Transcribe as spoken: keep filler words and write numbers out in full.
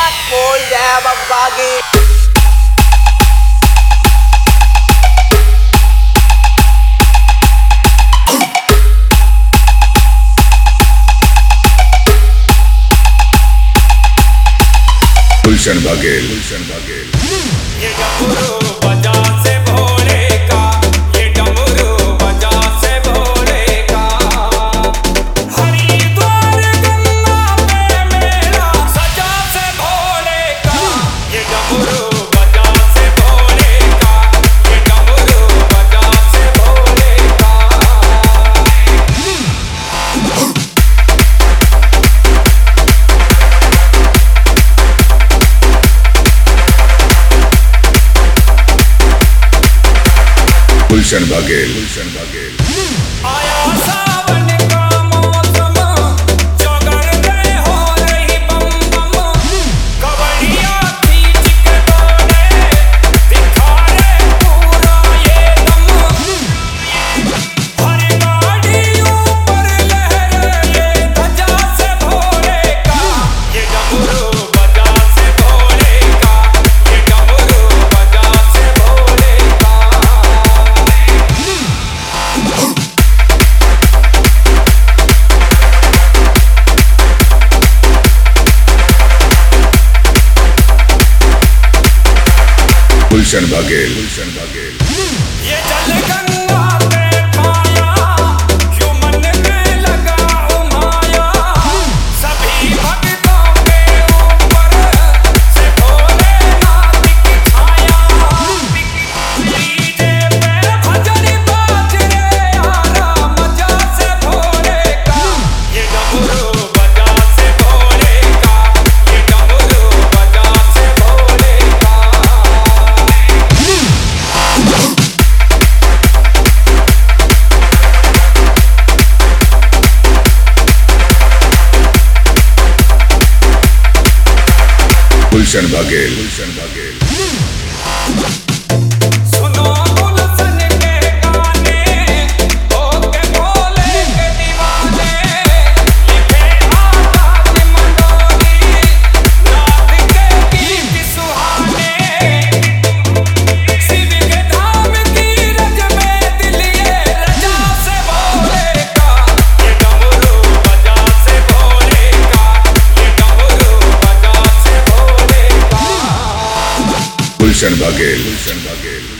बोल जय बब्बा की। गुलशन बघेल गुलशन बघेल ये डमरू बजा से भोले का, ये डमरू बजा से भोले का। हरिद्वार गंगा पे मेला सजा से भोले का, ये डमरू बजा से भोले का, ये डमरू बजा से भोले का। गुलशन बघेल गुलशन बघेल आया सावन का मौसम, जगर में हो रही बम बम। कवड़िया खींच के दौड़े, दिखा रे पूरा ये दम। हर गाड़ी ऊपर लहरे, ये ध्वजा से भोले का, ये डमरू बजा से भोले का, ये डमरू बजा से भोले का। गुलशन बघेल गुलशन बघेल ये जल गंगा पे पाया, क्यों मन में लगा उमाया। सभी भक्तों के ऊपर से भोलेनाथ की छाया। डीजे पे भजन बाज रे यारा, मजा से भोले का, ये डमरू बजा से भोले का, ये डमरू बजा से भोले का। गुलशन बघेल गुलशन बघेल सुनो गुलशन के गाने, होके भोले के दीवाने। लिखे आजाद मंडोली, नाथ के गीत सुहाने। शिव के धाम की रज में दिल ये रजा से भोले का, ये डमरू बजा से भोले का, ये डमरू बजा से भोले का। गुलशन बघेल गुलशन बघेल